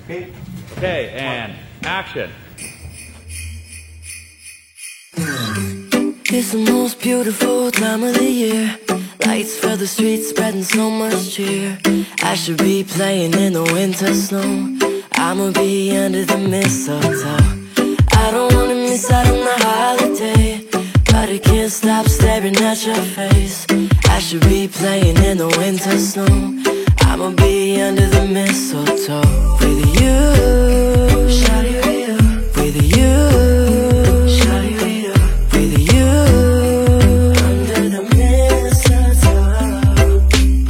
Okay, and action. It's the most beautiful time of the year. Lights fill the streets, spreading so much cheer. I should be playing in the winter snow. I'ma be under the mistletoe. I don't wanna miss out on the holiday, but I can't stop staring at your face. I should be playing in the winter snow. I'ma be under the mistletoe with you, shawty-ree-oh. With you, shawty-ree-oh. With you, under the mistletoe.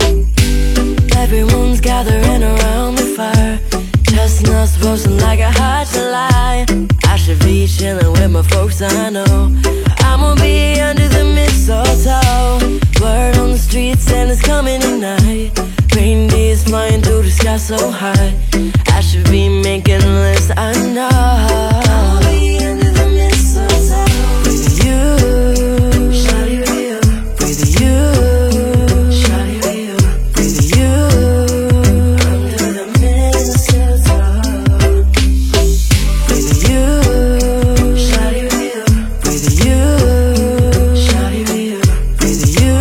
Everyone's gathering around the fire, chestnuts roasting like a hot July. I should be chilling with my folks, I know. I'ma be under the mistletoe. Word on the streets and it's coming tonight. Reindeers flying through the sky so high. I should be making a list, I know. I'll be under the mistletoe with you, shawty-ree-oh. With you, shawty-ree-oh. With you, under the mistletoe. With you, shawty-ree-oh. With you, shawty-ree-oh. With you,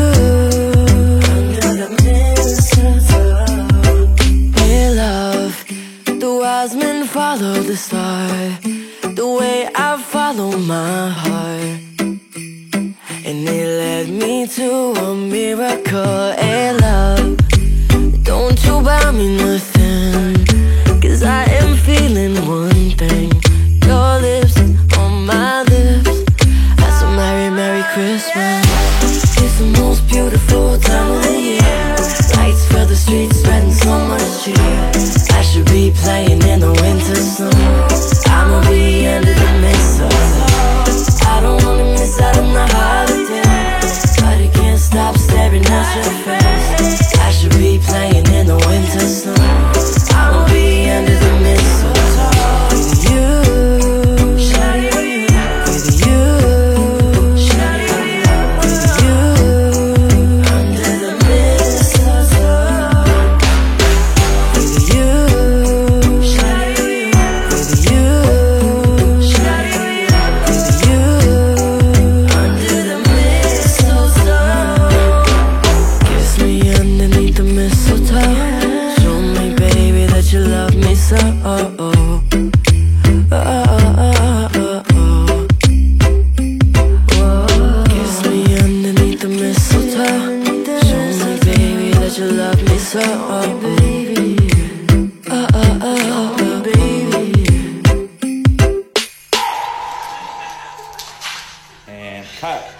under the mistletoe. Hey love, the wise men follow the star, the way I follow my heart, and it led me to a miracle. Hey love, don't you buy me nothing, 'cause I am feeling one thing. Your lips on my lips, that's a Merry, Merry Christmas. It's the most beautiful time of the year. Lights fill the streets, spreading so much cheer. I should be playing in the winter snow. I'ma be under the mistletoe. I don't wanna miss out on the holiday, but I can't stop staring at your face. I should be playing in the winter snow. I'ma be under the mistletoe with you, shawty-ree-oh. With you, shawty-ree-oh. With you, under the mistletoe. With you, shawty-ree-oh. With you, shawty-ree-oh. With you, under the mistletoe. Kiss me underneath the mistletoe. Show me, baby, that you love me so. Kiss me underneath the mistletoe. Show me, baby, that you love me so. And cut.